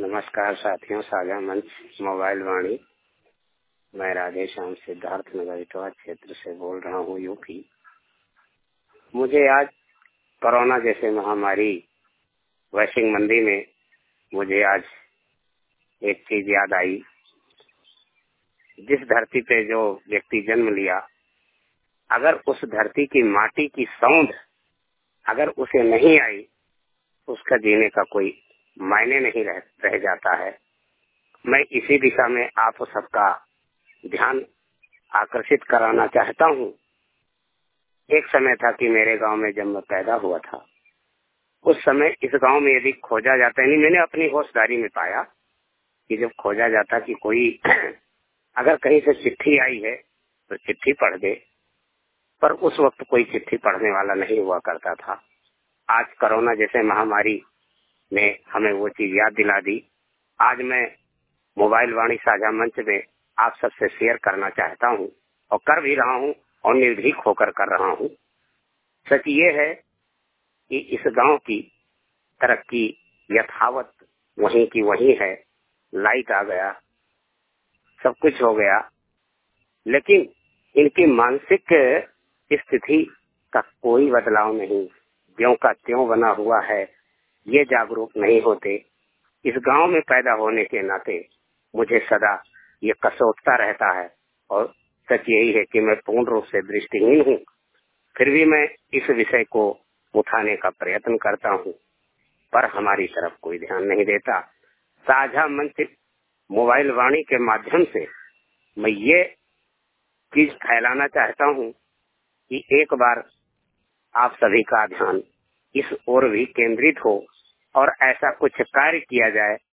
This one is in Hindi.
नमस्कार साथियों, साझा मंच मोबाइल वाणी। मैं राधे श्याम सिद्धार्थ नगर इटवा क्षेत्र से बोल रहा हूँ, यूपी। मुझे आज कोरोना जैसे महामारी वैश्विक मंदी में मुझे आज एक चीज याद आई। जिस धरती पे जो व्यक्ति जन्म लिया, अगर उस धरती की माटी की सौंध अगर उसे नहीं आई, उसका जीने का कोई मायने नहीं रह जाता है। मैं इसी दिशा में आप सबका ध्यान आकर्षित कराना चाहता हूँ। एक समय था कि मेरे गांव में जब मैं पैदा हुआ था, उस समय इस गांव में यदि खोजा जाता, नहीं, मैंने अपनी होशदारी में पाया कि जब खोजा जाता कि कोई अगर कहीं से चिट्ठी आई है तो चिट्ठी पढ़ दे, पर उस वक्त कोई चिट्ठी पढ़ने वाला नहीं हुआ करता था। आज कोरोना जैसे महामारी ने हमें वो चीज याद दिला दी। आज मैं मोबाइल वाणी साझा मंच में आप सबसे शेयर करना चाहता हूँ और कर भी रहा हूँ और निर्भीक होकर कर रहा हूँ। सच ये है कि इस गांव की तरक्की यथावत वहीं की वहीं है। लाइट आ गया, सब कुछ हो गया, लेकिन इनकी मानसिक स्थिति का कोई बदलाव नहीं, ज्यों का त्यों बना हुआ है। ये जागरूक नहीं होते। इस गांव में पैदा होने के नाते मुझे सदा ये कसौटता रहता है और सच यही है कि मैं पूर्ण रूप से दृष्टिहीन हूँ, फिर भी मैं इस विषय को उठाने का प्रयत्न करता हूँ, पर हमारी तरफ कोई ध्यान नहीं देता। साझा मंच मोबाइल वाणी के माध्यम से मैं ये चीज फैलाना चाहता हूँ कि एक बार आप सभी का ध्यान इस ओर भी केंद्रित हो और ऐसा कुछ कार्य किया जाए